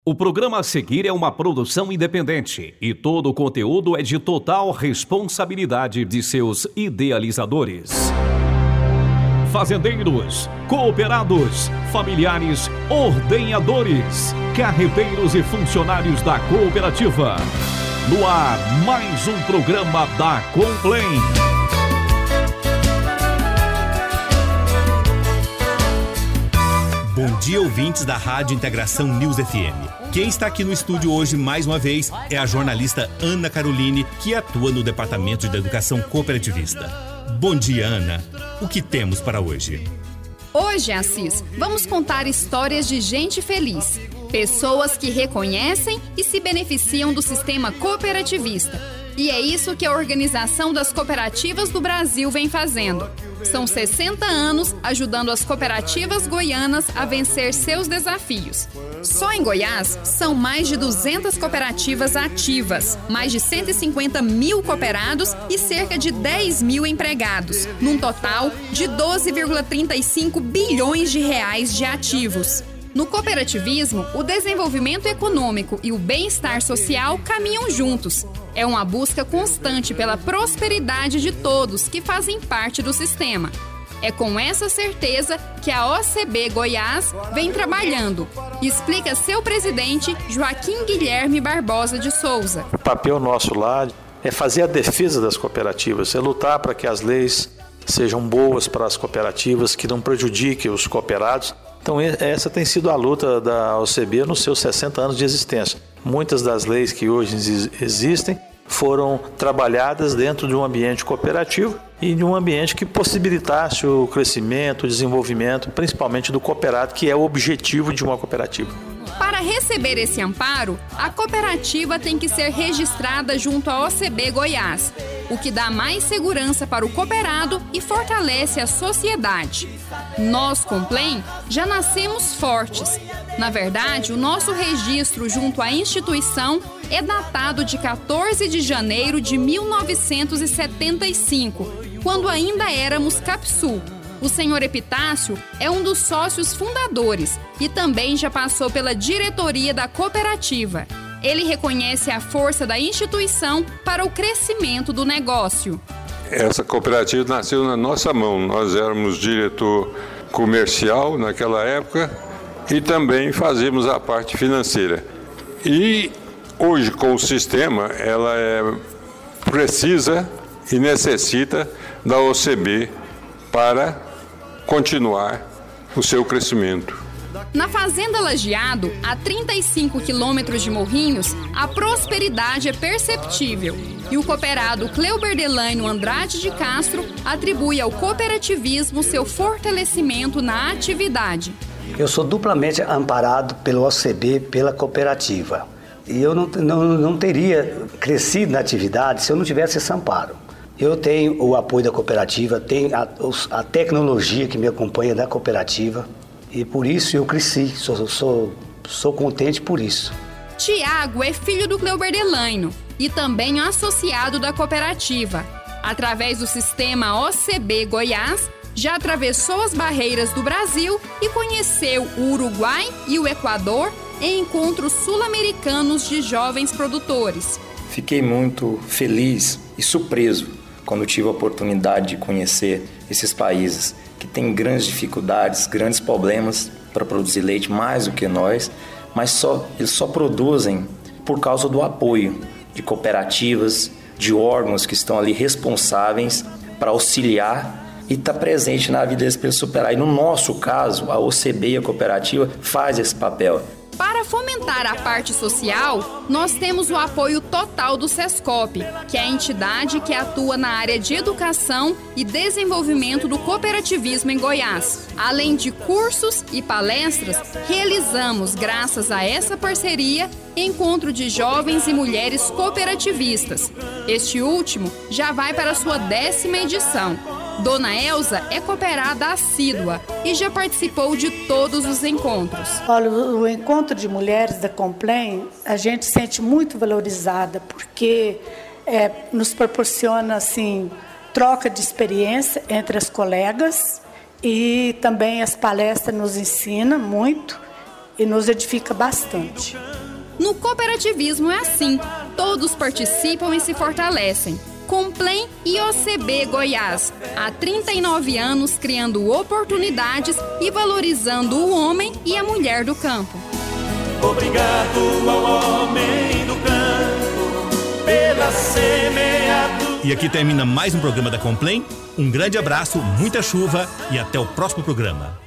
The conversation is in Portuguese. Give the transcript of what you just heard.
O programa a seguir é uma produção independente e todo o conteúdo é de total responsabilidade de seus idealizadores. Fazendeiros, cooperados, familiares, ordenhadores, carreteiros e funcionários da cooperativa. No ar, mais um programa da Complém. Bom dia, ouvintes da Rádio Integração News FM. Quem está aqui no estúdio hoje, mais uma vez, é a jornalista Ana Caroline, que atua no Departamento de Educação Cooperativista. Bom dia, Ana. O que temos para hoje? Hoje, Assis, vamos contar histórias de gente feliz. Pessoas que reconhecem e se beneficiam do sistema cooperativista. E é isso que a Organização das Cooperativas do Brasil vem fazendo. São 60 anos ajudando as cooperativas goianas a vencer seus desafios. Só em Goiás, são mais de 200 cooperativas ativas, mais de 150 mil cooperados e cerca de 10 mil empregados, num total de 12,35 bilhões de reais de ativos. No cooperativismo, o desenvolvimento econômico e o bem-estar social caminham juntos. É uma busca constante pela prosperidade de todos que fazem parte do sistema. É com essa certeza que a OCB Goiás vem trabalhando, explica seu presidente Joaquim Guilherme Barbosa de Souza. O papel nosso lá é fazer a defesa das cooperativas, é lutar para que as leis sejam boas para as cooperativas, que não prejudiquem os cooperados. Então essa tem sido a luta da OCB nos seus 60 anos de existência. Muitas das leis que hoje existem foram trabalhadas dentro de um ambiente cooperativo e de um ambiente que possibilitasse o crescimento, o desenvolvimento, principalmente do cooperado, que é o objetivo de uma cooperativa. Para receber esse amparo, a cooperativa tem que ser registrada junto à OCB Goiás, o que dá mais segurança para o cooperado e fortalece a sociedade. Nós, Complém, já nascemos fortes. Na verdade, o nosso registro junto à instituição é datado de 14 de janeiro de 1975, quando ainda éramos Capsul. O senhor Epitácio é um dos sócios fundadores e também já passou pela diretoria da cooperativa. Ele reconhece a força da instituição para o crescimento do negócio. Essa cooperativa nasceu na nossa mão. Nós éramos diretor comercial naquela época e também fazíamos a parte financeira. E hoje, com o sistema, ela precisa e necessita da OCB para continuar o seu crescimento. Na Fazenda Lajeado, a 35 quilômetros de Morrinhos, a prosperidade é perceptível. E o cooperado Cleuber Delaino Andrade de Castro atribui ao cooperativismo seu fortalecimento na atividade. Eu sou duplamente amparado pelo OCB, pela cooperativa. E eu não teria crescido na atividade se eu não tivesse esse amparo. Eu tenho o apoio da cooperativa, tenho a tecnologia que me acompanha da cooperativa e por isso eu cresci, sou contente por isso. Tiago é filho do Cleuber Delaino e também associado da cooperativa. Através do sistema OCB Goiás, já atravessou as barreiras do Brasil e conheceu o Uruguai e o Equador em encontros sul-americanos de jovens produtores. Fiquei muito feliz e surpreso quando tive a oportunidade de conhecer esses países que têm grandes dificuldades, grandes problemas para produzir leite mais do que nós, mas eles só produzem por causa do apoio de cooperativas, de órgãos que estão ali responsáveis para auxiliar e estar presente na vida deles para eles superar. E no nosso caso, a OCB e a cooperativa faz esse papel. Para fomentar a parte social, nós temos o apoio total do SESCOP, que é a entidade que atua na área de educação e desenvolvimento do cooperativismo em Goiás. Além de cursos e palestras, realizamos, graças a essa parceria, encontro de jovens e mulheres cooperativistas. Este último já vai para a sua 10ª edição. Dona Elza é cooperada assídua e já participou de todos os encontros. Olha, o encontro de mulheres da Complém, a gente sente muito valorizada, porque nos proporciona assim, troca de experiência entre as colegas e também as palestras nos ensinam muito e nos edifica bastante. No cooperativismo é assim, todos participam e se fortalecem. Complem e OCB Goiás, há 39 anos criando oportunidades e valorizando o homem e a mulher do campo. Obrigado ao homem do campo pela semeadura. E aqui termina mais um programa da Complem. Um grande abraço, muita chuva e até o próximo programa.